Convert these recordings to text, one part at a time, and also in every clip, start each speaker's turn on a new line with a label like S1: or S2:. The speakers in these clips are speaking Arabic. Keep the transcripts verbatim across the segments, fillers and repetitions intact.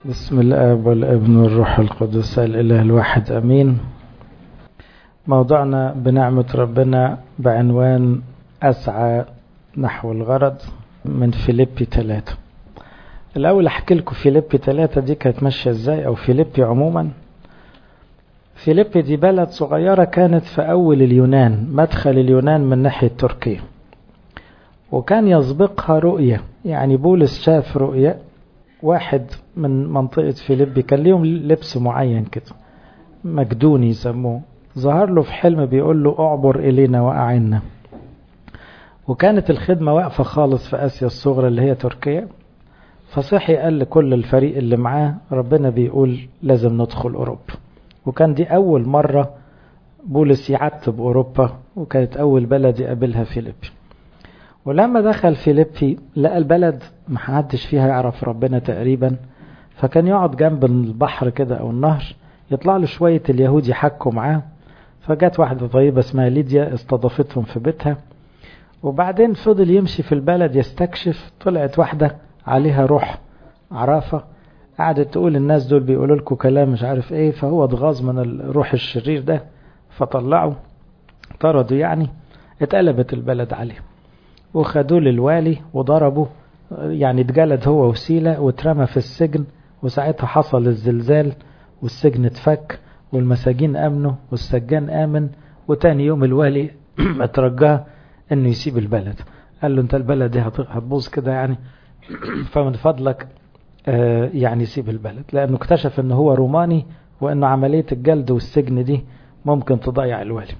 S1: بسم الآب والابن والروح القدس الإله الواحد أمين. موضوعنا بنعمة ربنا بعنوان أسعى نحو الغرض من فيليبي ثلاثة. الأول أحكي لكم فيليبي ثلاثة دي كانت ماشية إزاي، أو فيليبي عموما. فيليبي دي بلد صغيرة كانت في أول اليونان، مدخل اليونان من ناحية تركيا، وكان يسبقها رؤية. يعني بولس شاف رؤية، واحد من منطقة فيليبي كان ليهم لبس معين كده مكدوني يسموه، ظهر له في حلم بيقول له اعبر إلينا وأعنا. وكانت الخدمة واقفة خالص في آسيا الصغرى اللي هي تركيا. فصحي قال لكل الفريق اللي معاه ربنا بيقول لازم ندخل أوروبا. وكان دي أول مرة بولس يعتب أوروبا، وكانت أول بلد يقابلها فيليبي. ولما دخل فيليبي لقى البلد محدش فيها يعرف ربنا تقريبا، فكان يقعد جنب البحر كده أو النهر، يطلع له شوية اليهود يحكوا معاه. فجات واحدة طيبة اسمها ليديا استضافتهم في بيتها، وبعدين فضل يمشي في البلد يستكشف. طلعت واحدة عليها روح عرافة، قعدت تقول الناس دول بيقولوا لكم كلام مش عارف ايه، فهو اتغاظ من الروح الشرير ده فطلعوا طردوا. يعني اتقلبت البلد عليه وخدوه للوالي وضربوا، يعني اتجلد هو وسيلة واترمى في السجن. وساعتها حصل الزلزال والسجن اتفك والمساجين امنوا والسجان امن. وتاني يوم الوالي اترجاه انه يسيب البلد، قال له انت البلد دي هتبوظ كده يعني فمن فضلك آه يعني سيب البلد، لانه اكتشف انه هو روماني وانه عملية الجلد والسجن دي ممكن تضيع الوالي.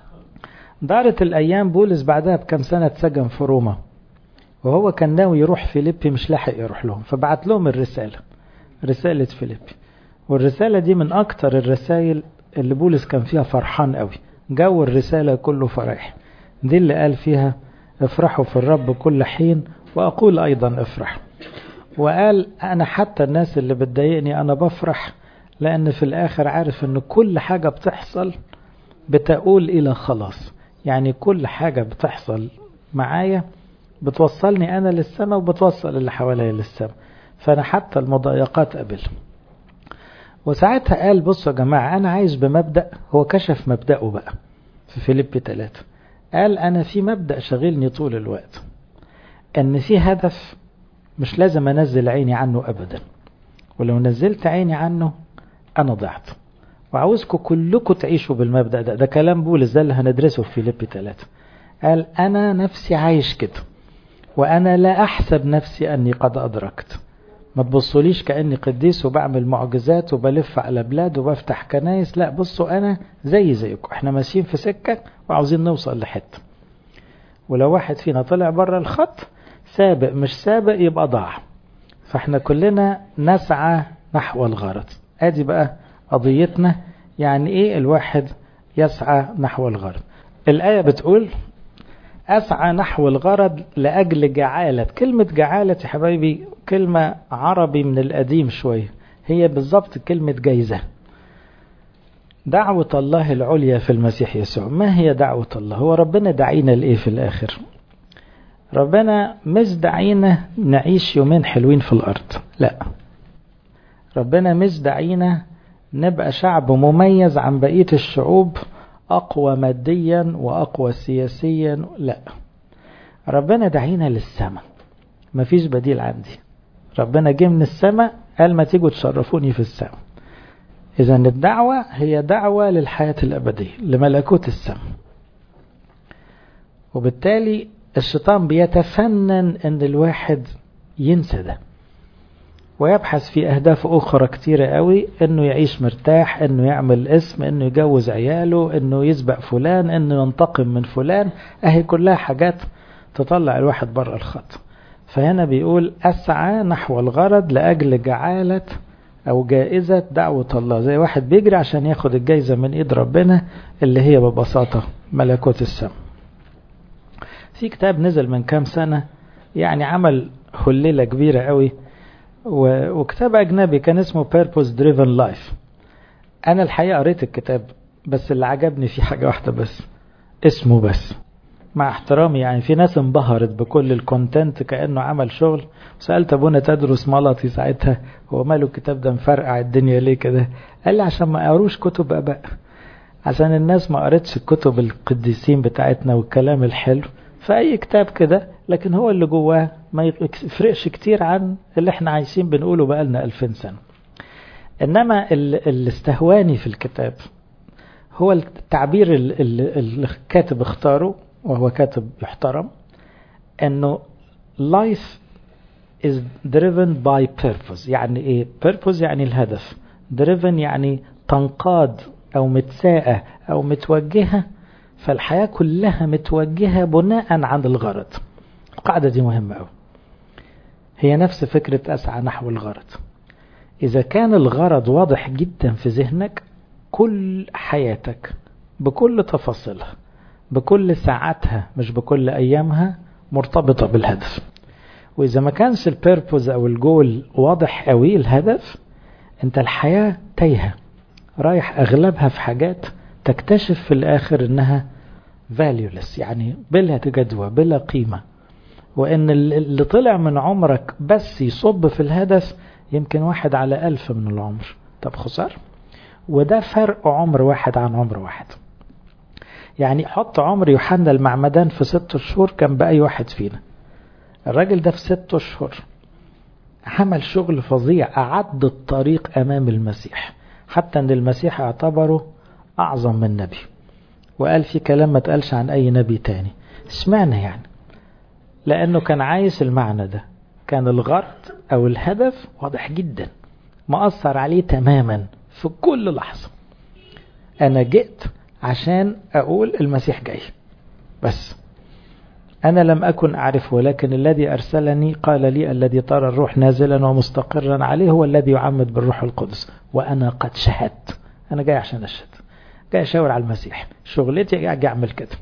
S1: دارت الأيام، بولس بعدها بكم سنة اتسجن في روما، وهو كان ناوي يروح فيليبي مش لاحق يروح لهم، فبعت لهم الرسالة، رسالة فيليبي. والرسالة دي من أكتر الرسائل اللي بولس كان فيها فرحان قوي، جو الرسالة كله فرح. دي اللي قال فيها افرحوا في الرب كل حين وأقول أيضا افرح. وقال أنا حتى الناس اللي بتضايقني أنا بفرح، لأن في الآخر عارف أن كل حاجة بتحصل بتقول إلى خلاص. يعني كل حاجة بتحصل معايا بتوصلني أنا للسماء وبتوصل اللي حواليا للسماء، فأنا حتى المضايقات قبل. وساعتها قال بصوا يا جماعة، أنا عايش بمبدأ، هو كشف مبدأه بقى في فيليبي ثلاثة. قال أنا في مبدأ شغلني طول الوقت، أن في هدف مش لازم أنزل عيني عنه أبدا، ولو نزلت عيني عنه أنا ضعت. وعاوزكم كلكم تعيشوا بالمبدأ ده. ده كلام بولس، ده اللي هندرسه في فيليبي ثلاثة. قال أنا نفسي عايش كده، وأنا لا أحسب نفسي أني قد أدركت. ما تبصوليش كأني قديس وبعمل معجزات وبلف على بلاد وبفتح كنايس، لا، بصوا أنا زي زيكم، احنا ماشيين في سكة وعاوزين نوصل لحتة. ولو واحد فينا طلع بره الخط سابق مش سابق يبقى ضاع. فاحنا كلنا نسعى نحو الغرض. ادي بقى قضيتنا، يعني ايه الواحد يسعى نحو الغرض. الآية بتقول أسعى نحو الغرض لأجل جعالة. كلمة جعالة يا حبايبي كلمة عربي من القديم شوية، هي بالضبط كلمة جايزة. دعوة الله العليا في المسيح يسوع. ما هي دعوة الله؟ هو ربنا دعينا لإيه في الآخر؟ ربنا مش دعينا نعيش يومين حلوين في الأرض، لا. ربنا مش دعينا نبقى شعب مميز عن بقية الشعوب، أقوى ماديا وأقوى سياسيا، لا. ربنا دعينا للسماء، مفيش بديل عندي. ربنا جه من السماء قال ما تيجوا تشرفوني في السماء. إذن الدعوة هي دعوة للحياة الأبدية، لملكوت السماء. وبالتالي الشيطان بيتفنن أن الواحد ينسى ده ويبحث في أهداف أخرى كتيرة قوي، أنه يعيش مرتاح، أنه يعمل اسم، أنه يجوز عياله، أنه يسبق فلان، أنه ينتقم من فلان. أهي كلها حاجات تطلع الواحد بره الخط. فهنا بيقول أسعى نحو الغرض لأجل جعالة أو جائزة دعوة الله، زي واحد بيجري عشان ياخد الجائزة من إيد ربنا اللي هي ببساطة ملكوت السماء. في كتاب نزل من كام سنة، يعني عمل هللة كبيرة قوي، وكتاب أجنبي كان اسمه Purpose Driven Life. أنا الحقيقة قريت الكتاب، بس اللي عجبني فيه حاجة واحدة بس، اسمه بس. مع احترامي يعني في ناس انبهرت بكل الكونتنت كأنه عمل شغل. سألت ابونا تدرس ملطي ساعتها هو ماله الكتاب ده مفرقع الدنيا ليه كده؟ قال لي عشان ما قروش كتب اباء، عشان الناس ما قرتش الكتب القديسين بتاعتنا والكلام الحلو فأي كتاب كده، لكن هو اللي جواه ما يفرقش كتير عن اللي احنا عايشين بنقوله بقالنا ألفين سنة. إنما اللي استهواني في الكتاب هو التعبير اللي الكاتب اختاره، وهو كاتب يحترم، انه life is driven by purpose. يعني ايه purpose؟ يعني الهدف. driven يعني تنقاد او متساءة او متوجهة، فالحياة كلها متوجهة بناء عن الغرض. القاعدة دي مهمة أوي، هي نفس فكرة أسعى نحو الغرض. إذا كان الغرض واضح جدا في ذهنك، كل حياتك بكل تفاصيلها بكل ساعاتها مش بكل أيامها مرتبطة بالهدف. وإذا ما كانش البيربوز أو الجول واضح قوي الهدف، أنت الحياة تايهة رايح أغلبها في حاجات تكتشف في الآخر أنها valueless، يعني بلا جدوى بلا قيمة، وأن اللي طلع من عمرك بس يصب في الهدف يمكن واحد على ألف من العمر. طب خسر، وده فرق عمر واحد عن عمر واحد. يعني حط عمر يوحنا المعمدان في ست شهور كان بأي واحد فينا. الراجل ده في ست شهور عمل شغل فظيع، أعد الطريق أمام المسيح، حتى أن المسيح اعتبره أعظم من نبي، وقال في كلام ما تقالش عن أي نبي تاني. اشمعنى يعني؟ لأنه كان عايش المعنى ده، كان الغرض أو الهدف واضح جدا مأثر عليه تماما في كل لحظة. أنا جئت عشان أقول المسيح جاي بس، أنا لم أكن أعرفه، ولكن الذي أرسلني قال لي الذي ترى الروح نازلا ومستقرا عليه هو الذي يعمد بالروح القدس وأنا قد شهدت. أنا جاي عشان أشهد، جاي أشاور على المسيح، شغلتي جاي أعمل كده.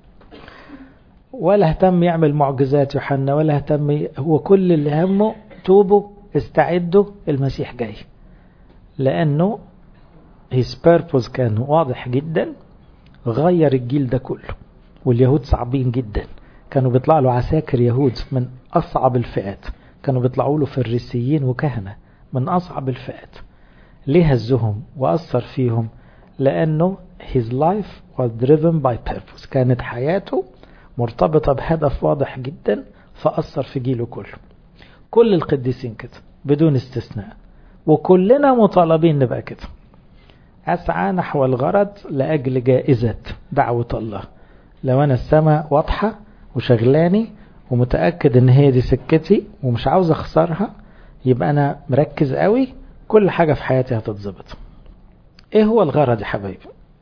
S1: ولا اهتم يعمل معجزات يوحنا، ولا اهتم، هو كل اللي همه توبوا استعدوا المسيح جاي. لأنه his purpose كان واضح جدا، غير الجيل ده كله. واليهود صعبين جدا، كانوا بيطلع له عساكر يهود من أصعب الفئات، كانوا بيطلعوا له فريسيين وكهنة من أصعب الفئات. ليه هزهم وأثر فيهم؟ لأنه his life was driven by purpose، كانت حياته مرتبطة بهدف واضح جدا فأثر في جيله كله. كل القديسين كده بدون استثناء، وكلنا مطالبين نبقى كده. أسعى نحو الغرض لأجل جائزة دعوة الله. لو أنا السماء واضحة وشغلاني ومتأكد ان هي دي سكتي ومش عاوز اخسرها، يبقى انا مركز قوي، كل حاجة في حياتي هتتظبط. ايه هو الغرض يا حبايبي؟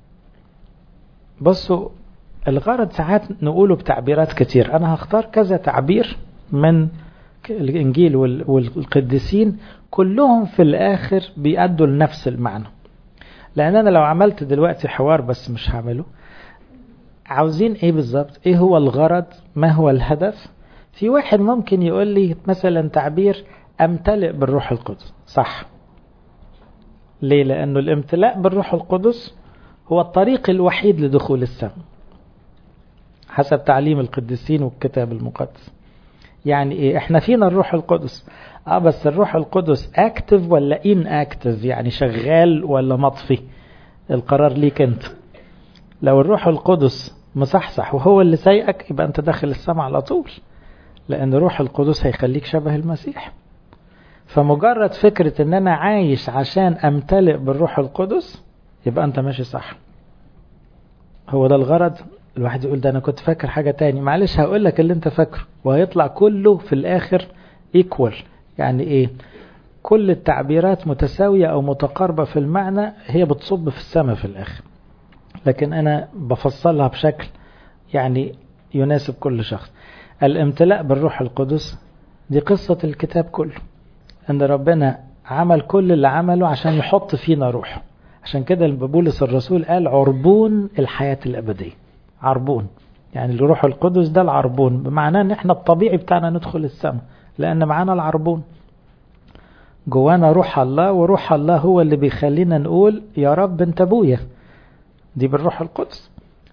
S1: بصوا، الغرض ساعات نقوله بتعبيرات كتير، انا هختار كذا تعبير من الانجيل والقديسين، كلهم في الاخر بيأدوا لنفس المعنى. لان انا لو عملت دلوقتي حوار بس مش هعمله، عاوزين ايه بالظبط؟ ايه هو الغرض؟ ما هو الهدف؟ في واحد ممكن يقول لي مثلا تعبير امتلئ بالروح القدس، صح؟ ليه؟ لانه الامتلاء بالروح القدس هو الطريق الوحيد لدخول السماء حسب تعليم القديسين والكتاب المقدس. يعني ايه؟ احنا فينا الروح القدس، اه بس الروح القدس اكتف ولا ان اكتف؟ يعني شغال ولا مطفي؟ القرار ليك انت. لو الروح القدس مصحصح وهو اللي سايقك، يبقى انت داخل السماء على طول، لان روح القدس هيخليك شبه المسيح. فمجرد فكرة ان انا عايش عشان امتلئ بالروح القدس، يبقى انت ماشي صح. هو ده الغرض. الواحد يقول ده انا كنت فاكر حاجة تاني، معلش هقول لك اللي انت فاكره، وهيطلع كله في الاخر ايكوال. يعني ايه؟ كل التعبيرات متساوية او متقاربة في المعنى، هي بتصب في السماء في الاخر، لكن أنا بفصلها بشكل يعني يناسب كل شخص. الامتلاء بالروح القدس دي قصة الكتاب كله، أن ربنا عمل كل اللي عمله عشان يحط فينا روح. عشان كده بولس الرسول قال عربون الحياة الأبدية. عربون يعني الروح القدس ده العربون، بمعنى أن احنا الطبيعي بتاعنا ندخل السماء لأن معانا العربون جوانا روح الله، وروح الله هو اللي بيخلينا نقول يا رب انت ابويا. دي بالروح القدس.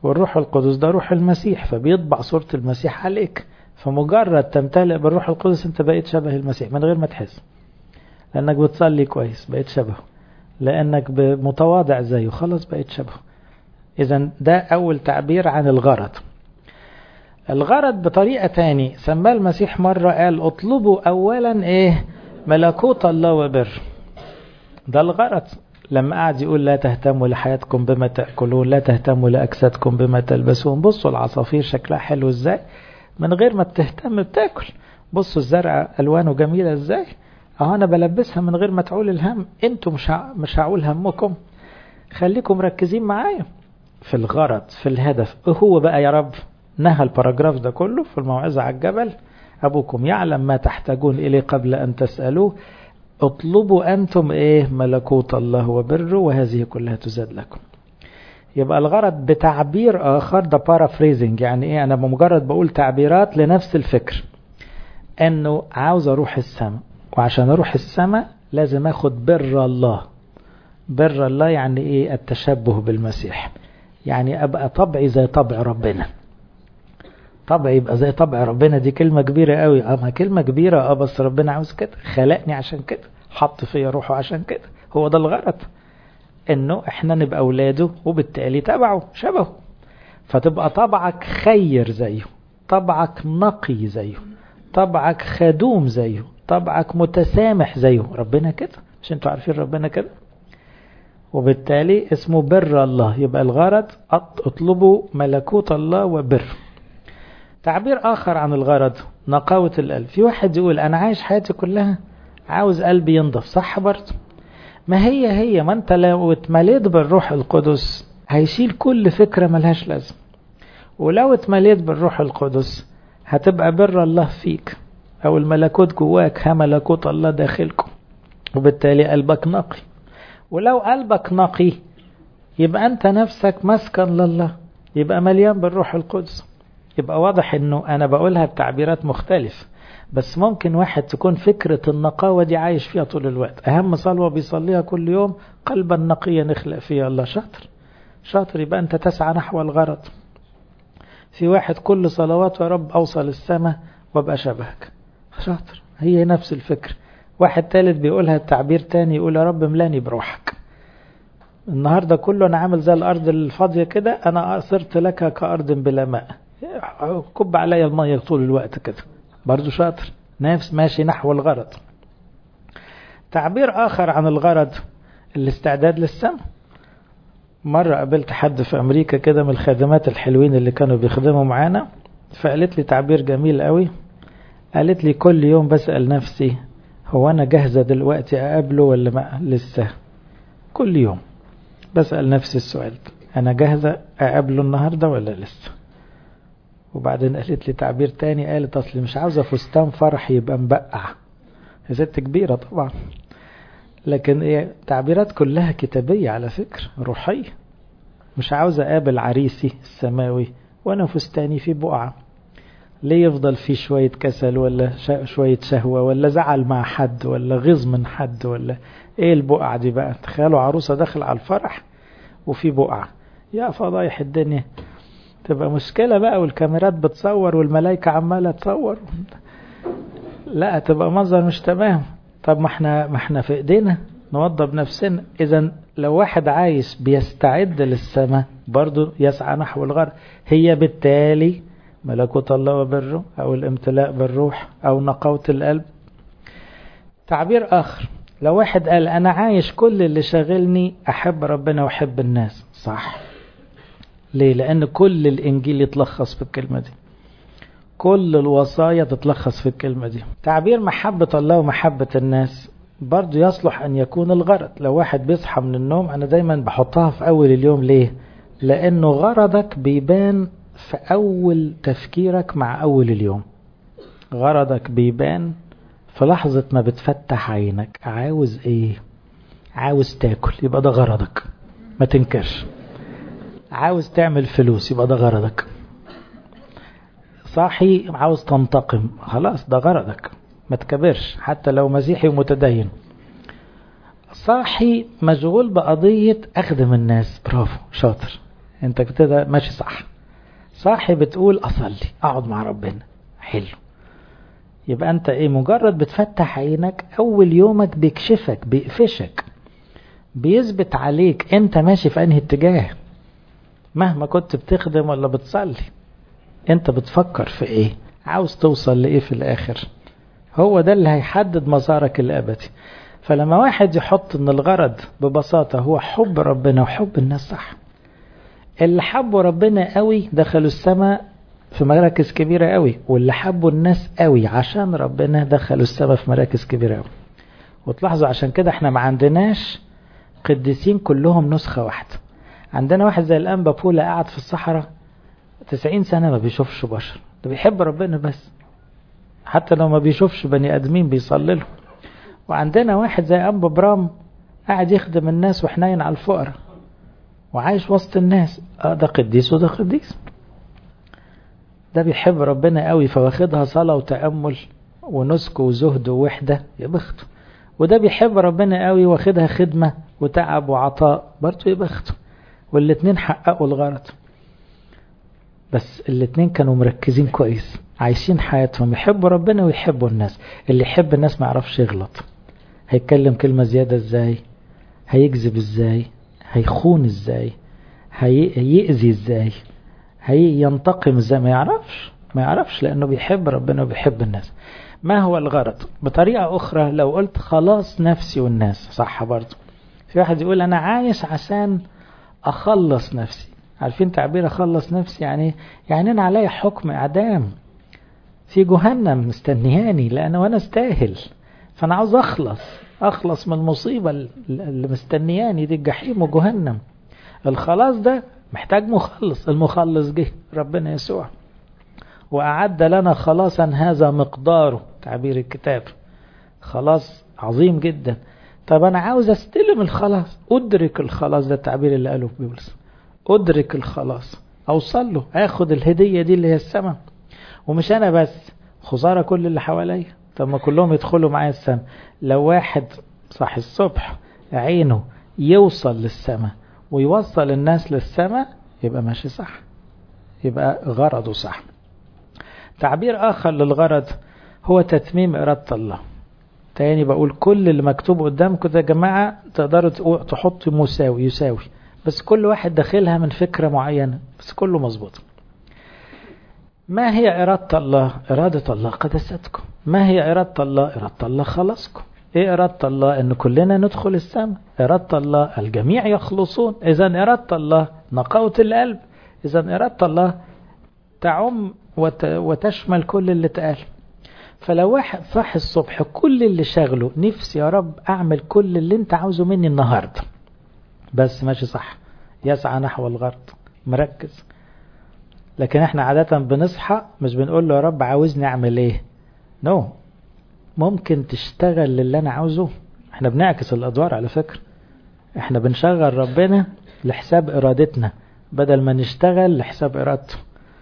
S1: والروح القدس ده روح المسيح، فبيطبع صورة المسيح عليك، فمجرد تمتلئ بالروح القدس انت بقيت شبه المسيح من غير ما تحس، لانك بتصلي كويس بقيت شبهه، لانك متواضع زيه خلاص بقيت شبهه. اذا ده اول تعبير عن الغرض. الغرض بطريقة تاني سماه المسيح مرة، قال اطلبوا اولا ايه؟ ملكوت الله وبر. ده الغرض. لما قعد يقول لا تهتموا لحياتكم بما تأكلون، لا تهتموا لأجسادكم بما تلبسون. بصوا العصافير شكلها حلو ازاي من غير ما بتهتم بتاكل. بصوا الزرع ألوانه جميلة ازاي، اهو انا بلبسها من غير ما تعول الهم. انتوا مش مش هعول همكم، خليكم مركزين معايا في الغرض في الهدف. هو بقى يا رب نهى الباراجراف ده كله في الموعظة على الجبل، أبوكم يعلم ما تحتاجون إليه قبل أن تسألوه، اطلبوا أنتم إيه؟ ملكوت الله وبره وهذه كلها تزاد لكم. يبقى الغرض بتعبير آخر، ده بارافريزنج، يعني إيه؟ أنا بمجرد بقول تعبيرات لنفس الفكر، أنه عاوز أروح السماء، وعشان أروح السماء لازم أخد بر الله. بر الله يعني إيه؟ التشبه بالمسيح، يعني أبقى طبعي زي طبع ربنا. طبعي يبقى زي طبع ربنا، دي كلمة كبيرة قوي. اه كلمة كبيرة، اه بس ربنا عاوز كده، خلقني عشان كده، حط فيا روحه عشان كده. هو ده الغرض، انه احنا نبقى اولاده وبالتالي تبعه شبهه. فتبقى طبعك خير زيه، طبعك نقي زيه، طبعك خدوم زيه، طبعك متسامح زيه. ربنا كده، مش انتوا عارفين ربنا كده؟ وبالتالي اسمه بر الله. يبقى الغرض اطلبوا ملكوت الله وبر. تعبير آخر عن الغرض نقاوة القلب. في واحد يقول أنا عايش حياتي كلها عاوز قلبي ينضف، صح برضه؟ ما هي هي ما أنت لو اتمليت بالروح القدس هيشيل كل فكرة ملهاش لازم، ولو اتمليت بالروح القدس هتبقى بر الله فيك، أو الملكوت جواك، ها ملكوت الله داخلكم، وبالتالي قلبك نقي. ولو قلبك نقي يبقى أنت نفسك مسكن لله، يبقى مليان بالروح القدس. يبقى واضح انه انا بقولها بتعبيرات مختلفة، بس ممكن واحد تكون فكرة النقاوة دي عايش فيها طول الوقت، اهم صلوة بيصليها كل يوم قلبا نقيا نخلق فيها الله. شاطر شاطر، يبقى انت تسعى نحو الغرض. في واحد كل صلواته يا رب اوصل السماء وابقى شبهك، شاطر، هي نفس الفكر. واحد ثالث بيقولها التعبير تاني، يقول يا رب ملاني بروحك. النهاردة كله انا عامل زي الارض الفاضية كده، انا صرت لك كأرض بلا ماء، كب عليا المية طول الوقت كده، برضو شاطر، نفس ماشي نحو الغرض. تعبير آخر عن الغرض الاستعداد للسماء. مرة قابلت حد في أمريكا كده من الخادمات الحلوين اللي كانوا بيخدموا معانا، فقالت لي تعبير جميل قوي. قالت لي كل يوم بسأل نفسي هو أنا جاهزة دلوقتي أقابله ولا ما لسه؟ كل يوم بسأل نفسي السؤال، أنا جاهزة أقابله النهاردة ولا لسه؟ وبعدين قالت لي تعبير تاني، قالت أصلي مش عاوزة فستان فرح يبقى مبقع. هي ست كبيرة طبعا، لكن ايه، تعبيرات كلها كتابية على فكرة، روحية. مش عاوزة أقابل عريسي السماوي وأنا فستاني في بقعة. ليه يفضل في شوية كسل ولا شوية شهوة ولا زعل مع حد ولا غيظ من حد ولا ايه البقعة دي بقى؟ تخيلوا عروسة داخل على الفرح وفي بقعة، يا فضايح الدنيا، تبقى مشكلة بقى، والكاميرات بتصور والملايكة عمالة تصور، لا تبقى منظر مش تمام. طب ما احنا ما احنا في ايدينا نوضب نفسنا. اذا لو واحد عايش بيستعد للسماء برضو يسعى نحو الغرب. هي بالتالي ملكوت الله وبره، او الامتلاء بالروح، او نقاوة القلب. تعبير اخر، لو واحد قال انا عايش كل اللي شاغلني احب ربنا واحب الناس، صح. ليه؟ لان كل الانجيل يتلخص في الكلمة دي، كل الوصايا تتلخص في الكلمة دي. تعبير محبة الله ومحبة الناس برضو يصلح أن يكون الغرض. لو واحد بيصحى من النوم، أنا دايما بحطها في أول اليوم. ليه؟ لأنه غرضك بيبان في أول تفكيرك مع أول اليوم. غرضك بيبان في لحظة ما بتفتح عينك، عاوز إيه؟ عاوز تاكل، يبقى ده غرضك، ما تنكرش. عاوز تعمل فلوس، يبقى ده غرضك. صاحي عاوز تنتقم، خلاص ده غرضك، ما تكبرش حتى لو مسيحي ومتدين. صاحي مشغول بقضية أخدم الناس، برافو شاطر، انت كده ماشي صح. صاحي بتقول اصلي اقعد مع ربنا حلو، يبقى انت ايه؟ مجرد بتفتح عينك اول يومك بيكشفك بيقفشك بيثبت عليك انت ماشي في انهي اتجاه. مهما كنت بتخدم ولا بتصلي انت بتفكر في ايه، عاوز توصل لايه في الاخر. هو ده اللي هيحدد مسارك الابدي. فلما واحد يحط ان الغرض ببساطة هو حب ربنا وحب الناس، صح. اللي حبوا ربنا قوي دخلوا السماء في مراكز كبيرة قوي، واللي حبوا الناس قوي عشان ربنا دخلوا السماء في مراكز كبيرة قوي. وتلاحظوا عشان كده احنا ما عندناش قديسين كلهم نسخة واحدة. عندنا واحد زي الأنبا بولا قاعد في الصحراء تسعين سنة ما بيشوفش بشر، ده بيحب ربنا بس، حتى لو ما بيشوفش بني أدمين بيصلي له. وعندنا واحد زي أنبا برام قاعد يخدم الناس وحنين على الفقراء وعايش وسط الناس، اه ده قديس وده قديس. ده بيحب ربنا قوي فواخدها صلاة وتأمل ونسك وزهد ووحدة، يا بخته. وده بيحب ربنا قوي واخدها خدمة وتعب وعطاء، برضه يا بخته. والاتنين حققوا الغرض، بس الاتنين كانوا مركزين كويس، عايشين حياتهم يحبوا ربنا ويحبوا الناس. اللي يحب الناس ما يعرفش يغلط، هيتكلم كلمة زيادة ازاي، هيكذب ازاي، هيخون ازاي، هيأذي ازاي، هينتقم ازاي، ما يعرفش ما يعرفش لأنه بيحب ربنا وبيحب الناس. ما هو الغرض؟ بطريقة أخرى لو قلت خلاص نفسي والناس، صح برضو. في واحد يقول أنا عايش عشان أخلص نفسي. عارفين تعبير أخلص نفسي يعني؟ يعني أنا علي حكم إعدام في جهنم مستنياني لأن وأنا استاهل، فأنا عاوز أخلص أخلص من المصيبة اللي مستنياني دي، الجحيم وجهنم. الخلاص ده محتاج مخلص، المخلص جه ربنا يسوع وأعد لنا خلاصا هذا مقداره، تعبير الكتاب خلاص عظيم جدا. طب أنا عاوز أستلم الخلاص، أدرك الخلاص، ده التعبير اللي قاله بيبلس، أدرك الخلاص، أوصل له، أخد الهدية دي اللي هي السماء. ومش أنا بس، خسارة كل اللي حواليا. طب ما كلهم يدخلوا معايا السماء. لو واحد صح الصبح عينه يوصل للسماء ويوصل الناس للسماء يبقى ماشي صح، يبقى غرضه صح. تعبير آخر للغرض هو تتميم إرادة الله. تاني بقول كل اللي مكتوب قدامكم ده يا جماعة تقدروا تحطوا مساوي يساوي، بس كل واحد داخلها من فكرة معينة، بس كله مظبوط. ما هي إرادة الله؟ إرادة الله قدستكم. ما هي إرادة الله؟ إرادة الله خلصكم. إيه إرادة الله؟ إن كلنا ندخل السماء. إرادة الله الجميع يخلصون. إذا إرادة الله نقاوة القلب. إذا إرادة الله تعم وتشمل كل اللي اتقال. فلو واحد صاحي الصبح كل اللي شغله نفسي يا رب أعمل كل اللي أنت عاوزه مني النهاردة، بس ماشي صح، يسعى نحو الغرض، مركز. لكن احنا عادة بنصحى مش بنقول له يا رب عاوزني أعمل إيه، نو no. ممكن تشتغل اللي أنا عاوزه. احنا بنعكس الأدوار على فكرة، احنا بنشغل ربنا لحساب إرادتنا بدل ما نشتغل لحساب إرادته.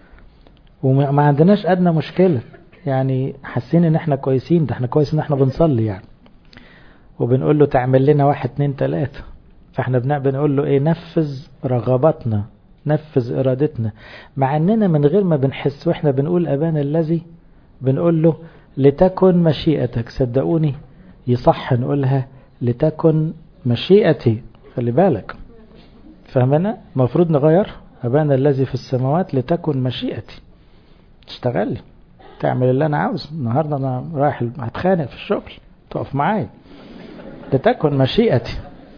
S1: وما عندناش أدنى مشكلة، يعني حاسين ان احنا كويسين، ده احنا كويس ان احنا بنصلي يعني، وبنقول له تعمل لنا واحد اتنين تلاتة. فاحنا بنقول له ايه؟ نفذ رغباتنا، نفذ ارادتنا، مع اننا من غير ما بنحس واحنا بنقول ابانا الذي بنقول له لتكن مشيئتك. صدقوني يصح نقولها لتكن مشيئتي، خلي بالك، فهمنا؟ المفروض نغير ابانا الذي في السماوات لتكن مشيئتي. تشتغلي تعمل اللي انا عاوزه. النهارده انا رايح هتخانق في الشغل، تقف معايا لتكن مشيئتي.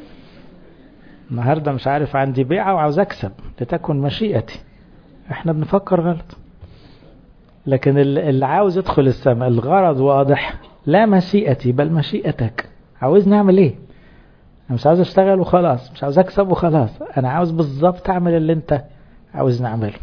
S1: النهارده مش عارف عندي بيعه وعاوز اكسب، لتكن مشيئتي. احنا بنفكر غلط. لكن اللي عاوز يدخل السماء الغرض واضح، لا مشيئتي بل مشيئتك. عاوز نعمل ايه؟ انا مش عاوز اشتغل وخلاص، مش عاوز اكسب وخلاص، انا عاوز بالظبط اعمل اللي انت عاوز نعمله.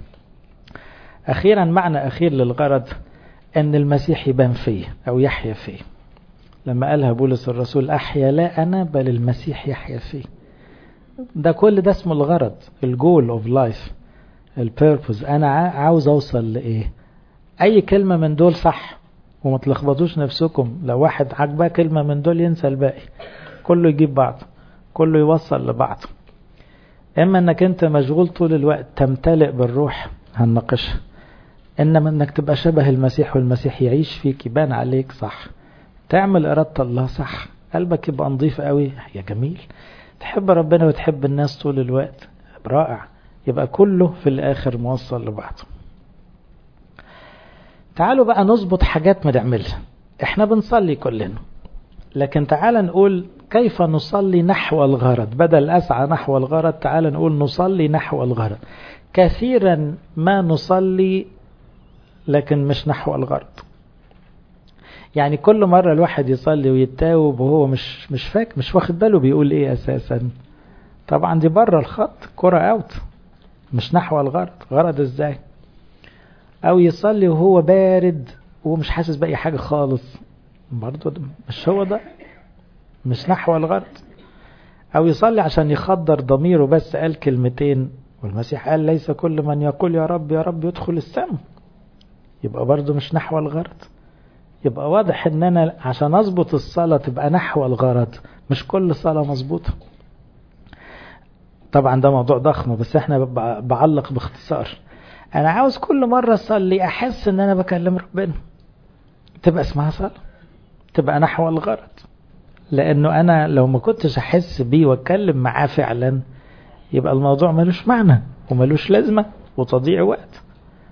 S1: اخيرا معنى اخير للغرض ان المسيح يبان فيه او يحيا فيه. لما قالها بولس الرسول احيا لا انا بل المسيح يحيا فيه. ده كل ده اسمه الغرض، الجول اوف لايف، البيربوز. انا عاوز اوصل لايه؟ اي كلمة من دول صح، وما تلخبطوش نفسكم. لو واحد عجباه كلمة من دول ينسى الباقي، كله يجيب بعض، كله يوصل لبعض. اما انك انت مشغول طول الوقت تمتلئ بالروح هنناقشها، انما انك تبقى شبه المسيح والمسيح يعيش فيك يبان عليك صح، تعمل إرادة الله صح، قلبك يبقى نظيف قوي يا جميل، تحب ربنا وتحب الناس طول الوقت رائع، يبقى كله في الآخر موصل لبعضه. تعالوا بقى نظبط حاجات ما نعملها. احنا بنصلي كلنا، لكن تعال نقول كيف نصلي نحو الغرض، بدل أسعى نحو الغرض تعال نقول نصلي نحو الغرض. كثيرا ما نصلي لكن مش نحو الغرض. يعني كل مرة الواحد يصلي ويتاوب وهو مش مش فاك مش واخد باله بيقول ايه اساسا. طبعا دي بره الخط، كرة اوت، مش نحو الغرض. غرض ازاي؟ او يصلي وهو بارد ومش حاسس بأي حاجة خالص، برضو مش هو ده، مش نحو الغرض. او يصلي عشان يخدر ضميره بس، قال كلمتين والمسيح قال ليس كل من يقول يا رب يا رب يدخل السماء، يبقى برضو مش نحو الغرض. يبقى واضح ان انا عشان اظبط الصلاة تبقى نحو الغرض مش كل صلاة مظبوطة. طبعا ده موضوع ضخم بس احنا بعلق باختصار. انا عاوز كل مرة اصلي احس ان انا بكلم ربنا، تبقى اسمها صلاة، تبقى نحو الغرض. لانه انا لو ما كنتش احس بيه واتكلم معاه فعلا يبقى الموضوع ملوش معنى وملوش لازمة وتضيع وقت،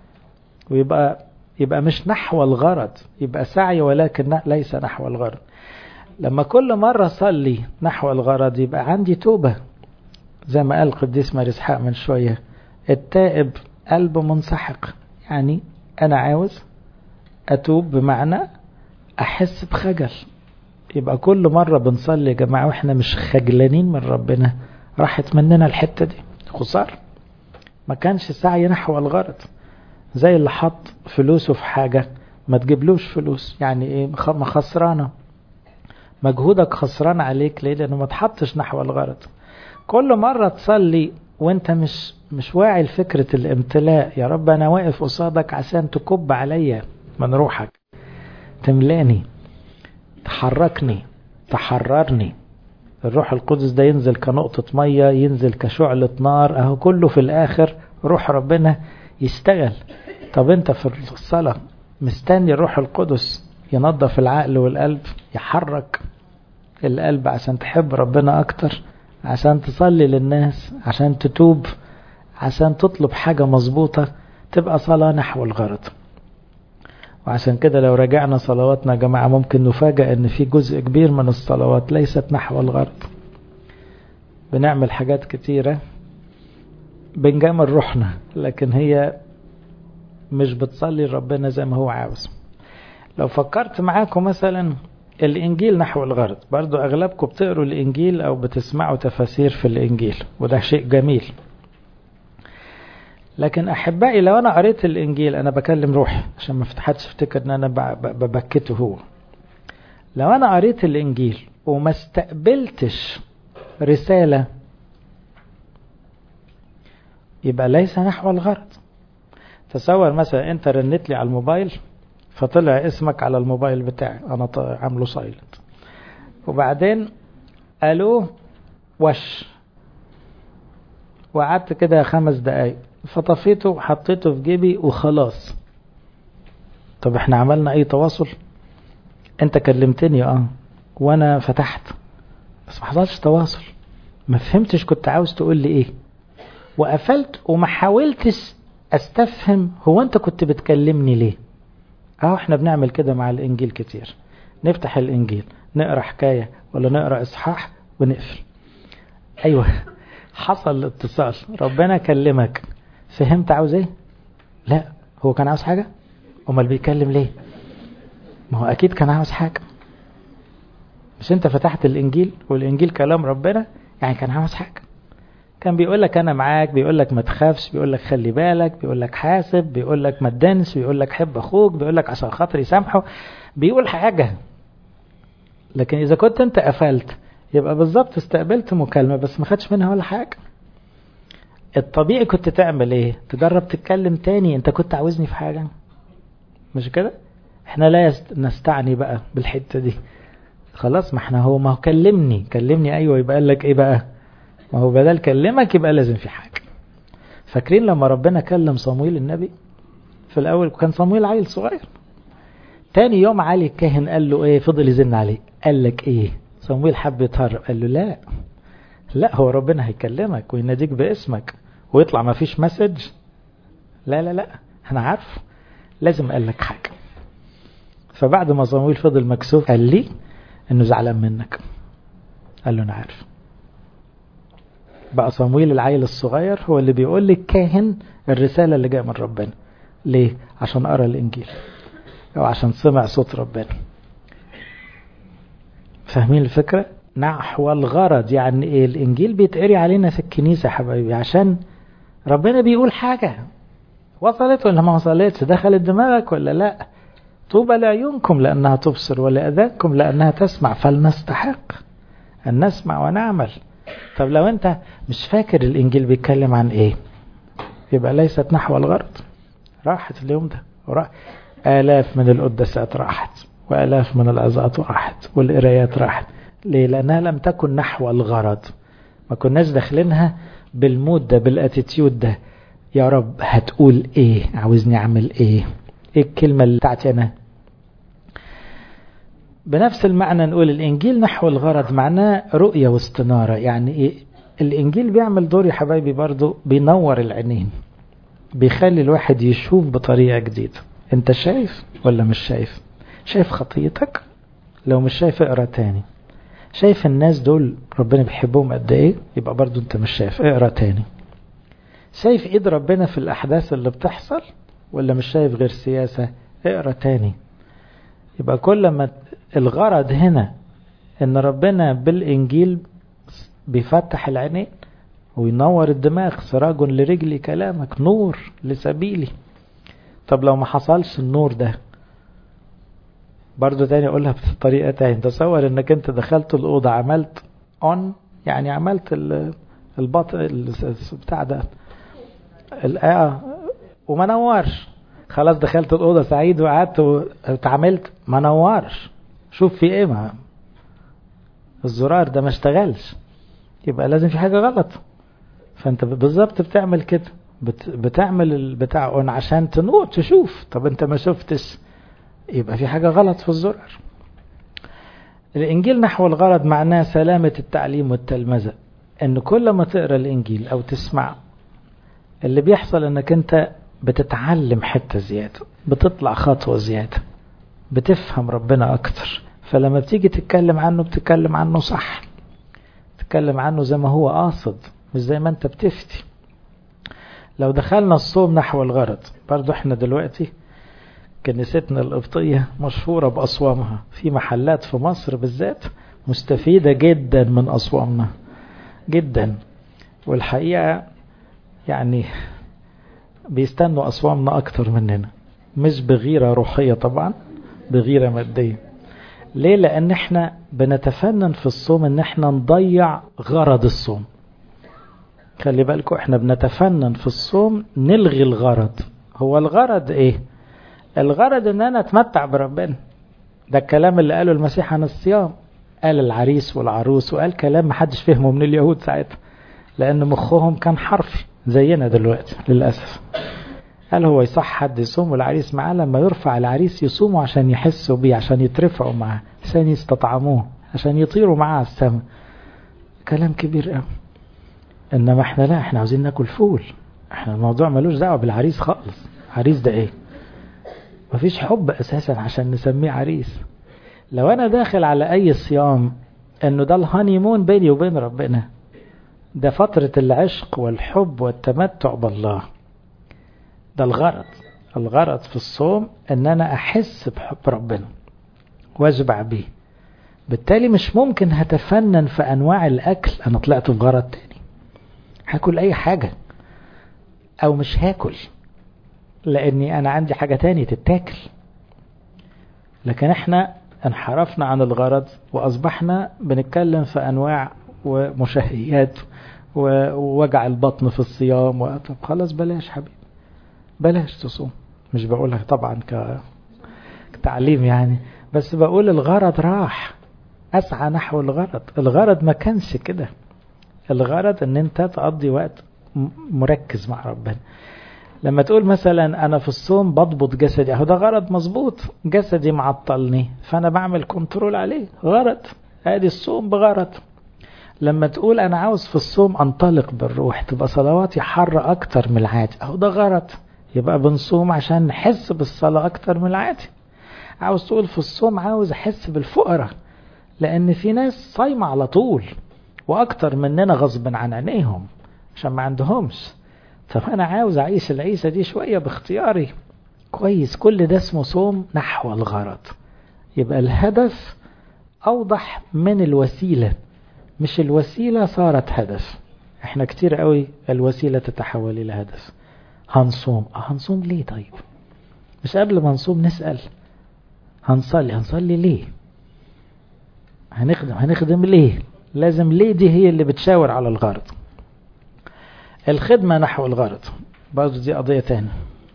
S1: ويبقى يبقى مش نحو الغرض، يبقى سعي ولكن ليس نحو الغرض. لما كل مرة صلي نحو الغرض يبقى عندي توبة، زي ما قال قديس ماري اسحاق من شوية، التائب قلب منسحق. يعني أنا عاوز أتوب بمعنى أحس بخجل. يبقى كل مرة بنصلي يا جماعة وإحنا مش خجلانين من ربنا راحت مننا الحتة دي، خسار. ما كانش سعي نحو الغرض، زي اللي حط فلوسه في حاجة ما تجيبلوش فلوس. يعني ايه؟ ما خسرانة، مجهودك خسران عليك. ليه؟ لانه ما تحطش نحو الغرض. كل مرة تصلي وانت مش مش واعي لفكرة الامتلاء، يا رب انا واقف قصادك عشان تكب عليا من روحك، تملاني، تحركني، تحررني. الروح القدس ده ينزل كنقطة مية، ينزل كشعلة نار، اهو كله في الاخر روح ربنا يشتغل. طب انت في الصلاة مستني الروح القدس ينظف العقل والقلب، يحرك القلب عشان تحب ربنا اكتر، عشان تصلي للناس، عشان تتوب، عشان تطلب حاجة مظبوطة، تبقى صلاة نحو الغرض. وعشان كده لو رجعنا صلواتنا يا جماعة ممكن نفاجأ ان في جزء كبير من الصلوات ليست نحو الغرض. بنعمل حاجات كتيرة بنجامل روحنا لكن هي مش بتصلي ربنا زي ما هو عاوز. لو فكرت معاكم مثلا الإنجيل نحو الغرض، برضو أغلبكم بتقروا الإنجيل أو بتسمعوا تفاسير في الإنجيل وده شيء جميل. لكن أحبائي لو أنا قريت الإنجيل، أنا بكلم روحي عشان ما فتحتش افتكر أن أنا ببكته هو. لو أنا قريت الإنجيل وما استقبلتش رسالة يبقى ليس نحو الغرض. تصور مثلا أنت رنت لي على الموبايل فطلع اسمك على الموبايل بتاعي، أنا عامله سايلنت، وبعدين قالوا وش، وقعدت كده خمس دقايق فطفيته وحطيته في جيبي وخلاص. طب احنا عملنا اي تواصل؟ انت كلمتني اه وانا فتحت بس ما حصلش تواصل، ما فهمتش كنت عاوز تقول لي ايه، وقفلت وما حاولتش استفهم هو انت كنت بتكلمني ليه. اه احنا بنعمل كده مع الانجيل كتير، نفتح الانجيل نقرأ حكاية ولا نقرأ اصحاح ونقفل. ايوه حصل الاتصال، ربنا كلمك، فهمت عاوز ايه؟ لا، هو كان عاوز حاجة؟ امال بيكلم ليه؟ ما هو اكيد كان عاوز حاجة، مش انت فتحت الانجيل والانجيل كلام ربنا، يعني كان عاوز حاجة. كان بيقول لك انا معاك، بيقول لك ما تخافش، بيقول لك خلي بالك، بيقول لك حاسب، بيقول لك ما تدنش، بيقول لك حب اخوك، بيقول لك عشان خاطر يسامحه، بيقول حاجة. لكن اذا كنت انت قفلت يبقى بالظبط استقبلت مكالمة بس ما خدش منها ولا حاجة. الطبيعي كنت تعمل ايه؟ تجرب تتكلم تاني، انت كنت عاوزني في حاجة، مش كده؟ احنا لا نستعني بقى بالحتة دي. خلاص ما احنا هو ما هو كلمني كلمني ايوه، يبقى قال لك ايه بقى؟ ما هو بدل كلمك يبقى لازم في حاجة. فاكرين لما ربنا كلم صمويل النبي في الأول كان صمويل عيل صغير، تاني يوم علي الكاهن قال له ايه، فضل يزن عليه، قال لك ايه، صمويل حب يتهرب، قال له لا لا هو ربنا هيكلمك ويناديك باسمك ويطلع ما فيش مسج، لا لا لا انا عارف لازم قال لك حاجة. فبعد ما صمويل فضل مكسوف قال لي انه زعلان منك، قال له انا عارف. بقى صمويل العيل الصغير هو اللي بيقول لك كاهن الرسالة اللي جاية من ربنا. ليه؟ عشان قرأ الانجيل او عشان سمع صوت ربنا. فاهمين الفكرة؟ نحو الغرض يعني ايه؟ الانجيل بيتقري علينا في الكنيسة حبايبي عشان ربنا بيقول حاجة، وصلت ولا ما وصلتش، دخلت دماغك ولا لا. طوبى لعيونكم لأنها تبصر ولأذانكم لأنها تسمع، فلنستحق أن نسمع ونعمل. طب لو أنت مش فاكر الإنجيل بيتكلم عن إيه، يبقى ليست نحو الغرض. راحت اليوم ده وراح. آلاف من القداسات راحت، وآلاف من العظات راحت، والقرايات راحت. ليه؟ لأنها لم تكن نحو الغرض. ما كناش داخلينها بالمود ده، بالاتيتيود ده، يا رب هتقول ايه، عاوزني اعمل ايه، ايه الكلمة اللي بتاعتي انا. بنفس المعنى نقول الانجيل نحو الغرض معناه رؤية واستنارة. يعني ايه الانجيل؟ بيعمل دور يا حبايبي برضو، بينور العينين، بيخلي الواحد يشوف بطريقة جديدة. انت شايف ولا مش شايف؟ شايف خطيتك؟ لو مش شايف اقرأ تاني. شايف الناس دول ربنا بيحبهم قد ايه؟ يبقى برضو انت مش شايف، اقرأ تاني. شايف ايد ربنا في الاحداث اللي بتحصل ولا مش شايف غير سياسة؟ اقرأ تاني. يبقى كل ما الغرض هنا ان ربنا بالانجيل بيفتح العينين وينور الدماغ، سراج لرجلي كلامك نور لسبيلي. طب لو ما حصلش النور ده، برضو تاني اقولها بطريقة تاني، تصور انك انت دخلت الأوضة عملت اون، يعني عملت البطء بتاع ده الآية وما نورش، خلاص دخلت الأوضة سعيد وقعدت واتعاملت ما نورش. شوف في ايه، ما الزرار ده ما اشتغلش، يبقى لازم في حاجة غلط. فانت بالظبط بتعمل كده، بت بتعمل البتاع اون عشان تنور تشوف. طب انت ما شفتش، يبقى في حاجة غلط في الزرار. الإنجيل نحو الغرض معناه سلامة التعليم والتلمذة. ان كل ما تقرأ الإنجيل او تسمع، اللي بيحصل انك انت بتتعلم حتة زيادة، بتطلع خطوة زيادة، بتفهم ربنا اكتر. فلما بتيجي تتكلم عنه بتتكلم عنه صح، تتكلم عنه زي ما هو قاصد، مش زي ما انت بتفتي. لو دخلنا الصوم نحو الغرض، برضو احنا دلوقتي كنيستنا القبطية مشهورة بأصوامها، في محلات في مصر بالذات مستفيدة جدا من أصوامنا جدا، والحقيقة يعني بيستنوا أصوامنا أكتر مننا، مش بغيرة روحية طبعا، بغيرة مادية. ليه؟ لأن احنا بنتفنن في الصوم ان احنا نضيع غرض الصوم. خلي بالكم احنا بنتفنن في الصوم نلغي الغرض. هو الغرض ايه؟ الغرض ان انا اتمتع بربنا. ده الكلام اللي قاله المسيح عن الصيام، قال العريس والعروس، وقال كلام محدش فهمه من اليهود ساعتها، لان مخهم كان حرفي زينا دلوقتي للأسف. قال هو يصح حد يصوم والعريس معاه؟ لما يرفع العريس يصوموا عشان يحسوا بيه، عشان يترفعوا معاه، عشان يستطعموه، عشان يطيروا معاه على السماء. كلام كبير قوي. انما احنا لا، احنا عاوزين ناكل فول. احنا الموضوع ملوش دعوه بالعريس خالص. عريس ده ايه؟ مفيش حب اساسا عشان نسميه عريس. لو انا داخل على اي صيام انه ده الهانيمون بيني وبين ربنا، ده فترة العشق والحب والتمتع بالله، ده الغرض. الغرض في الصوم ان انا احس بحب ربنا واشبع بيه. بالتالي مش ممكن هتفنن في انواع الاكل. انا طلعت في غرض تاني، هاكل اي حاجة او مش هاكل لاني انا عندي حاجة تاني تتاكل. لكن احنا انحرفنا عن الغرض واصبحنا بنتكلم في انواع ومشهيات ووجع البطن في الصيام و... طب خلاص بلاش حبيبي، بلاش تصوم. مش بقولها طبعا ك... كتعليم يعني، بس بقول الغرض راح. اسعى نحو الغرض. الغرض ما كانش كده. الغرض ان انت تقضي وقت مركز مع ربنا. لما تقول مثلا انا في الصوم بضبط جسدي، اهو ده غرض مظبوط، جسدي معطلني فانا بعمل كنترول عليه، غرض، ادي الصوم بغرض. لما تقول انا عاوز في الصوم انطلق بالروح، تبقى صلواتي حارة اكتر من العادي، اهو ده غرض، يبقى بنصوم عشان نحس بالصلاة اكتر من العادي. عاوز تقول في الصوم عاوز احس بالفقراء، لان في ناس صايمة على طول واكتر مننا غصب عن عينيهم عشان ما عندهمش، طب انا عاوز اعيش العيشة دي شوية باختياري، كويس، كل ده اسمه صوم نحو الغرض. يبقى الهدف اوضح من الوسيلة، مش الوسيلة صارت هدف. احنا كتير قوي الوسيلة تتحول الى هدف. هنصوم، هنصوم ليه؟ طيب مش قبل ما نصوم نسأل هنصلي، هنصلي ليه؟ هنخدم، هنخدم ليه؟ لازم ليه دي هي اللي بتشاور على الغرض. الخدمة نحو الغرض برضو دي قضية تانية.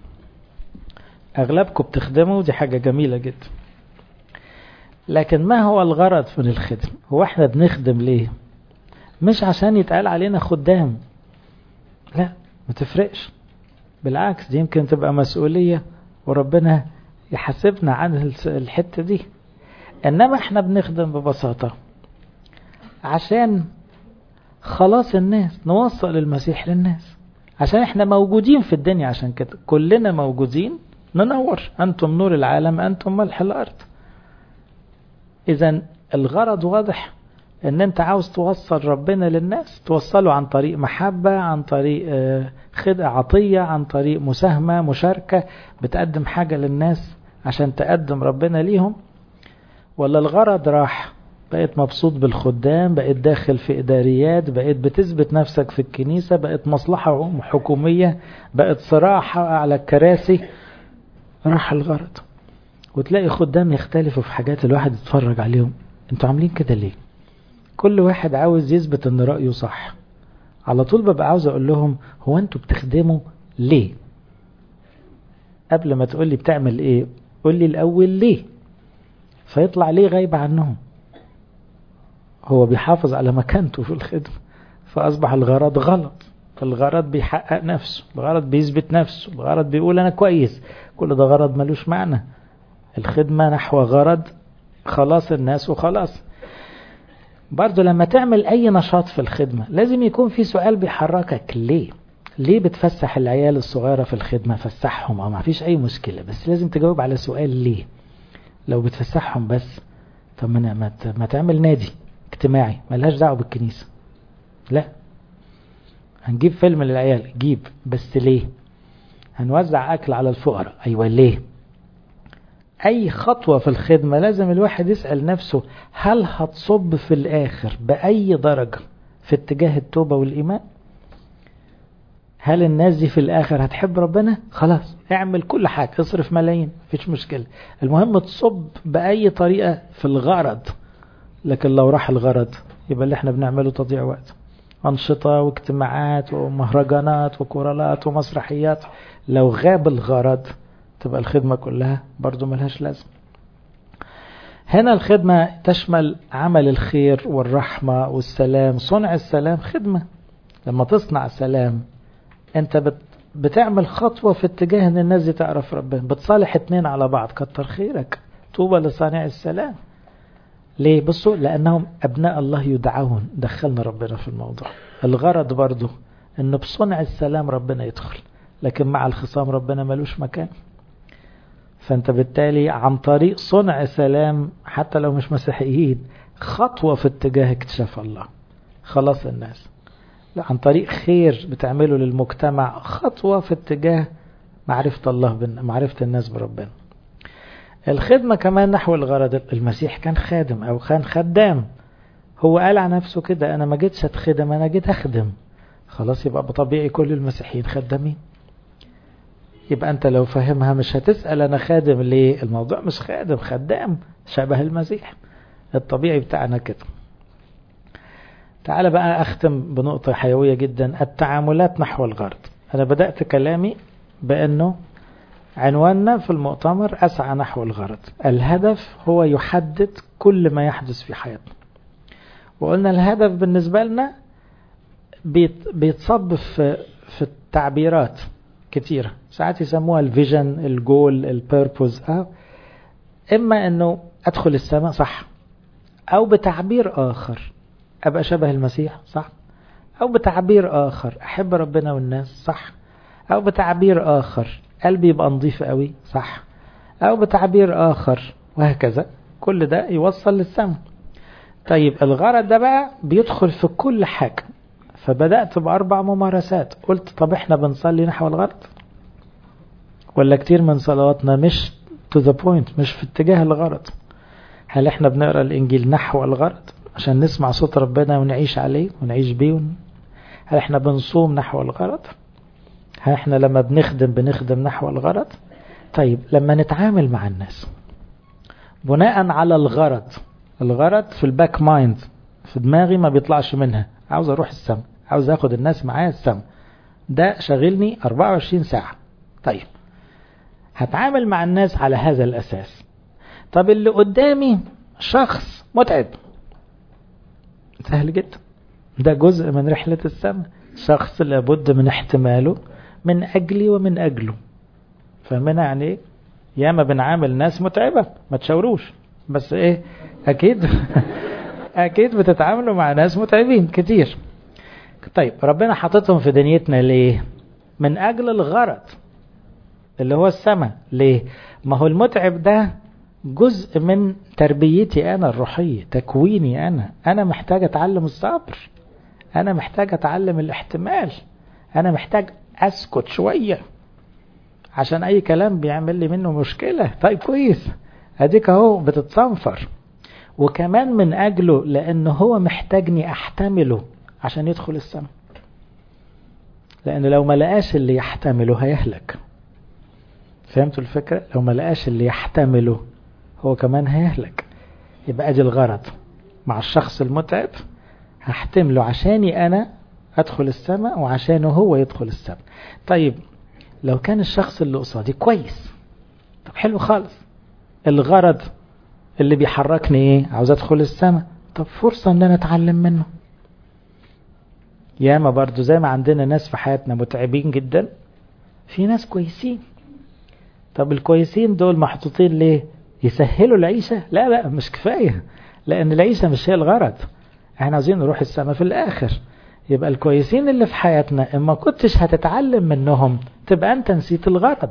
S1: اغلبكم بتخدموا، دي حاجة جميلة جدا، لكن ما هو الغرض من الخدمة؟ هو احنا بنخدم ليه؟ مش عشان يتقال علينا خدام، لا ما تفرقش، بالعكس دي يمكن تبقى مسؤولية وربنا يحاسبنا عن الحتة دي. انما احنا بنخدم ببساطة عشان خلاص الناس، نوصل المسيح للناس، عشان احنا موجودين في الدنيا، عشان كده كلنا موجودين ننور، انتم نور العالم، انتم ملح الارض. اذا الغرض واضح، ان انت عاوز توصل ربنا للناس، توصله عن طريق محبة، عن طريق خدمة عطية، عن طريق مساهمة مشاركة، بتقدم حاجة للناس عشان تقدم ربنا ليهم. ولا الغرض راح، بقيت مبسوط بالخدام، بقيت داخل في إداريات، بقيت بتثبت نفسك في الكنيسة، بقيت مصلحة حكومية، بقيت صراحة على الكراسي، راح الغرض. وتلاقي خدام يختلفوا في حاجات الواحد يتفرج عليهم، انتوا عاملين كده ليه؟ كل واحد عاوز يثبت ان رأيه صح. على طول ببقى عاوز اقول لهم هو انتوا بتخدموا ليه؟ قبل ما تقول لي بتعمل ايه قول لي الاول ليه. فيطلع ليه غايب عنهم، هو بيحافظ على مكانته في الخدمة، فاصبح الغرض غلط. الغرض بيحقق نفسه، الغرض بيثبت نفسه، الغرض بيقول انا كويس، كل ده غرض ملوش معنى. الخدمة نحو غرض خلاص الناس وخلاص. برضو لما تعمل اي نشاط في الخدمة لازم يكون في سؤال بيحركك، ليه؟ ليه بتفسح العيال الصغيرة في الخدمة؟ فسحهم، او ما فيش اي مشكلة، بس لازم تجاوب على سؤال ليه. لو بتفسحهم بس، طب ما, ما تعمل نادي اجتماعي ملهاش دعوة بالكنيسة، لا هنجيب فيلم للعيال، جيب، بس ليه؟ هنوزع اكل على الفقراء، ايوه ليه؟ اي خطوة في الخدمة لازم الواحد يسأل نفسه هل هتصب في الاخر باي درجة في اتجاه التوبة والايمان؟ هل الناس دي في الاخر هتحب ربنا؟ خلاص اعمل كل حاجة، اصرف ملايين، مفيش مشكلة، المهم تصب باي طريقة في الغرض. لكن لو راح الغرض يبقى اللي احنا بنعمله تضييع وقت، انشطة واجتماعات ومهرجانات وكورالات ومسرحيات. لو غاب الغرض تبقى الخدمة كلها برضو ملهاش لازم. هنا الخدمة تشمل عمل الخير والرحمة والسلام، صنع السلام خدمة. لما تصنع سلام انت بتعمل خطوة في اتجاه ان الناس دي تعرف ربنا، بتصالح اتنين على بعض، كتر خيرك، طوبى لصانع السلام. ليه؟ بصوا، لانهم ابناء الله يدعون، دخلنا ربنا في الموضوع. الغرض برضو ان بصنع السلام ربنا يدخل، لكن مع الخصام ربنا ملوش مكان. فانت بالتالي عن طريق صنع سلام حتى لو مش مسيحيين، خطوة في اتجاه اكتشاف الله، خلاص الناس. لا، عن طريق خير بتعمله للمجتمع، خطوة في اتجاه معرفة الله، معرفة الناس بربنا. الخدمة كمان نحو الغرض. المسيح كان خادم او كان خدام، هو قال عن نفسه كده انا ما جيتش اتخدم، انا جيت اخدم. خلاص يبقى بطبيعي كل المسيحيين خدامين. يبقى انت لو فهمها مش هتسأل انا خادم ليه، الموضوع مش خادم، خدام شبه المسيح، الطبيعي بتاعنا كده. تعال بقى اختم بنقطة حيوية جدا، التعاملات نحو الغرض. انا بدأت كلامي بانه عنواننا في المؤتمر اسعى نحو الغرض. الهدف هو يحدد كل ما يحدث في حياتنا، وقلنا الهدف بالنسبة لنا بيت بيتصب في في التعبيرات كتيرة. ساعات يسموها الفيجن، الجول، البيربوز. اه اما انه ادخل السماء صح، او بتعبير اخر ابقى شبه المسيح صح، او بتعبير اخر احب ربنا والناس صح، او بتعبير اخر قلبي يبقى نظيف قوي صح، او بتعبير اخر، وهكذا. كل ده يوصل للسماء. طيب الغرض ده بقى بيدخل في كل حاجة. فبدأت بأربع ممارسات. قلت طب احنا بنصلي نحو الغرض، ولا كتير من صلواتنا مش to the point، مش في اتجاه الغرض؟ هل احنا بنقرأ الإنجيل نحو الغرض عشان نسمع صوت ربنا ونعيش عليه ونعيش بيه؟ هل احنا بنصوم نحو الغرض؟ هل احنا لما بنخدم بنخدم نحو الغرض؟ طيب لما نتعامل مع الناس بناء على الغرض، الغرض في الباك مايند، في دماغي ما بيطلعش منها، عاوز اروح السما، عاوز اخد الناس معايا السما، ده شغلني أربعة وعشرين ساعة. طيب هتعامل مع الناس على هذا الأساس. طب اللي قدامي شخص متعب، سهل جدا، ده جزء من رحلة السما، شخص لابد من احتماله من أجلي ومن أجله. فاهمنا يعني ايه؟ ياما بنعامل ناس متعبة ما تشاوروش، بس ايه اكيد اكيد بتتعاملوا مع ناس متعبين كتير. طيب ربنا حاططهم في دنيتنا ليه؟ من اجل الغرض اللي هو السماء. ليه؟ ما هو المتعب ده جزء من تربيتي انا الروحية، تكويني انا. انا محتاج اتعلم الصبر، انا محتاج اتعلم الاحتمال، انا محتاج اسكت شوية عشان اي كلام بيعمل لي منه مشكلة. طيب كويس، اديك اهو بتتصنفر. وكمان من اجله لانه هو محتاجني احتمله عشان يدخل السماء، لانه لو ما لقاش اللي يحتمله هيهلك. فهمتوا الفكرة؟ لو ما لقاش اللي يحتمله هو كمان هيهلك. يبقى ادي الغرض مع الشخص المتعب، هحتمله عشاني انا ادخل السماء وعشانه هو يدخل السماء. طيب لو كان الشخص اللي قصادي كويس، طب حلو خالص، الغرض اللي بيحركني ايه؟ عاوز ادخل السماء. طب فرصة ان انا اتعلم منه. ياما برضو زي ما عندنا ناس في حياتنا متعبين جدا، في ناس كويسين. طب الكويسين دول محطوطين ليه؟ يسهلوا العيشة؟ لا لا، مش كفاية، لان العيشة مش هي الغرض، احنا عايزين نروح السماء في الاخر. يبقى الكويسين اللي في حياتنا اما كنتش هتتعلم منهم تبقى انت نسيت الغرض.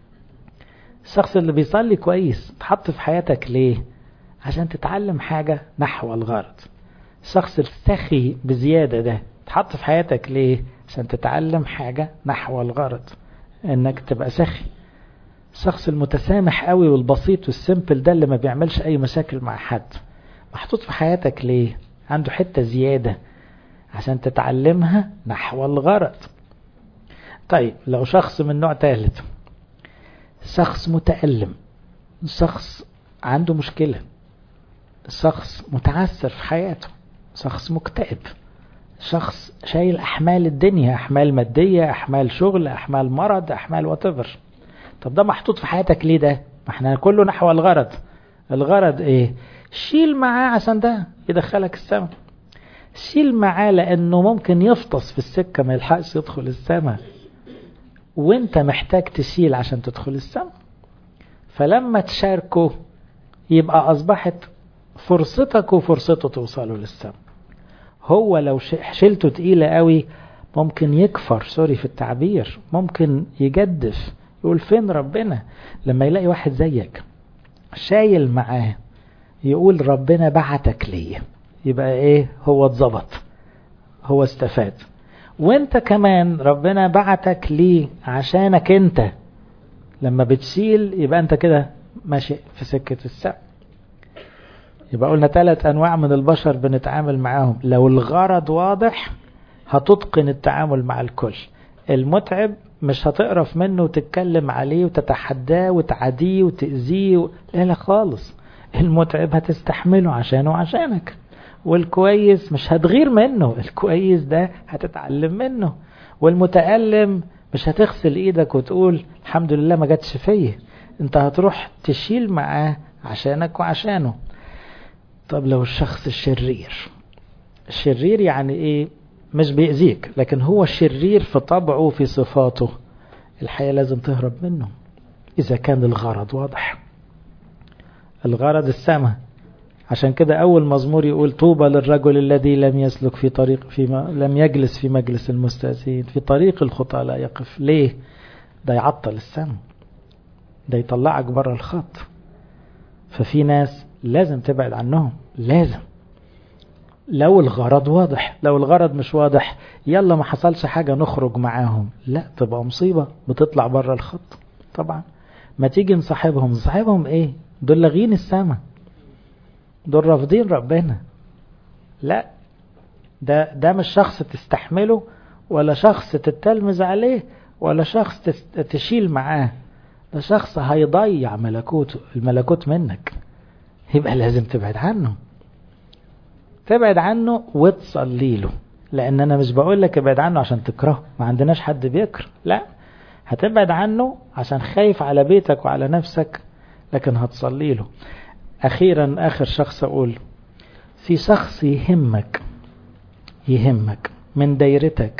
S1: الشخص اللي بيصلي كويس تحط في حياتك ليه؟ عشان تتعلم حاجة نحو الغرض. الشخص السخي بزيادة ده تحط في حياتك ليه؟ عشان تتعلم حاجة نحو الغرض، انك تبقى سخي. الشخص المتسامح قوي والبسيط والسيمبل ده اللي ما بيعملش اي مشاكل مع حد محطوط في حياتك ليه؟ عنده حتة زيادة عشان تتعلمها نحو الغرض. طيب لو شخص من نوع ثالث، شخص متألم، شخص عنده مشكلة، شخص متعثر في حياته، شخص مكتئب، شخص شايل أحمال الدنيا، أحمال مادية، أحمال شغل، أحمال مرض، أحمال واتفر. طب ده محطوط في حياتك ليه ده؟ ما احنا كله نحو الغرض. الغرض ايه؟ شيل معاه عشان ده يدخلك السماء. شيل معاه لأنه ممكن يفطس في السكة ما يلحقش يدخل السماء، وانت محتاج تشيل عشان تدخل السماء. فلما تشاركه يبقى أصبحت فرصتك وفرصته توصلوا للسماء. هو لو شلته تقيلة قوي ممكن يكفر، سوري في التعبير، ممكن يجدف، يقول فين ربنا. لما يلاقي واحد زيك شايل معاه يقول ربنا بعتك ليه، يبقى ايه؟ هو اتظبط، هو استفاد. وانت كمان ربنا بعتك ليه عشانك انت. لما بتشيل يبقى انت كده ماشي في سكة السماء. يبقى قلنا ثلاث انواع من البشر بنتعامل معاهم. لو الغرض واضح هتتقن التعامل مع الكل. المتعب مش هتقرف منه وتتكلم عليه وتتحداه وتعاديه وتأذيه و... لا لا خالص. المتعب هتستحمله عشانه وعشانك. والكويس مش هتغير منه، الكويس ده هتتعلم منه. والمتألم مش هتغسل ايدك وتقول الحمد لله ما جاتش فيه، انت هتروح تشيل معاه عشانك وعشانه. طب لو الشخص الشرير، الشرير يعني ايه؟ مش بيأذيك لكن هو شرير في طبعه وفي صفاته، الحياة لازم تهرب منه إذا كان الغرض واضح. الغرض السماء. عشان كده أول مزمور يقول طوبى للرجل الذي لم يسلك في طريق فيما لم يجلس في مجلس المستهزئين، في طريق الخطى لا يقف. ليه؟ ده يعطل السماء، ده يطلعك بره الخط. ففي ناس لازم تبعد عنهم، لازم، لو الغرض واضح. لو الغرض مش واضح يلا ما حصلش حاجة نخرج معاهم، لا تبقى مصيبة، بتطلع بره الخط. طبعا ما تيجي نصاحبهم، نصاحبهم ايه؟ دول لاغين السماء، دول رافضين ربنا. لا، ده ده مش شخص تستحمله ولا شخص تتلمذ عليه ولا شخص تشيل معاه، ده شخص هيضيع ملكوت الملكوت منك. يبقى لازم تبعد عنه، تبعد عنه وتصلي له. لان انا مش بقول لك ابعد عنه عشان تكرهه، ما عندناش حد بيكره، لا، هتبعد عنه عشان خايف على بيتك وعلى نفسك، لكن هتصلي له. اخيرا اخر شخص اقول، في شخص يهمك يهمك من دايرتك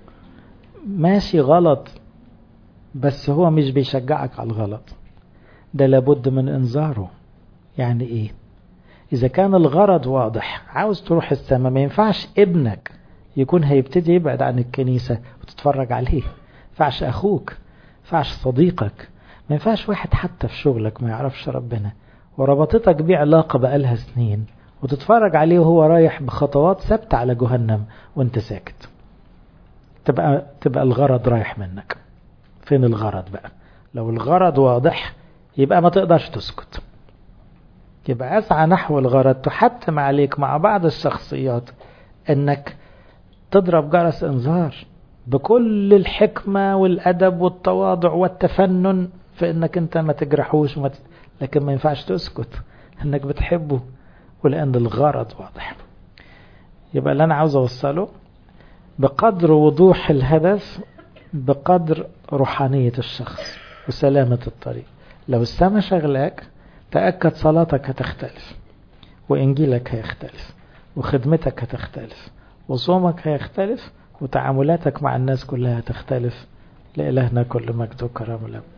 S1: ماشي غلط بس هو مش بيشجعك على الغلط، ده لابد من انذاره. يعني ايه؟ اذا كان الغرض واضح، عاوز تروح السماء، ما ينفعش ابنك يكون هيبتدي يبعد عن الكنيسة وتتفرج عليه، ما ينفعش اخوك، ما ينفعش صديقك، ما ينفعش واحد حتى في شغلك ما يعرفش ربنا وربطتك بيه علاقة بقالها سنين وتتفرج عليه وهو رايح بخطوات ثابتة على جهنم وانت ساكت. تبقى تبقى الغرض رايح منك. فين الغرض بقى؟ لو الغرض واضح يبقى ما تقدرش تسكت، يبقى أسعى نحو الغرض. تحتم عليك مع بعض الشخصيات انك تضرب جرس انذار بكل الحكمة والأدب والتواضع والتفنن في انك انت ما تجرحوش وما ت... لكن ما ينفعش تسكت انك بتحبه ولأن الغرض واضح. يبقى اللي انا عاوز اوصله، بقدر وضوح الهدف بقدر روحانية الشخص وسلامة الطريق. لو السماء شغلاك تأكد صلاتك هتختلف، وإنجيلك هيختلف، وخدمتك هتختلف، وصومك هيختلف، وتعاملاتك مع الناس كلها هتختلف. لإلهنا كل مجد وكرم له.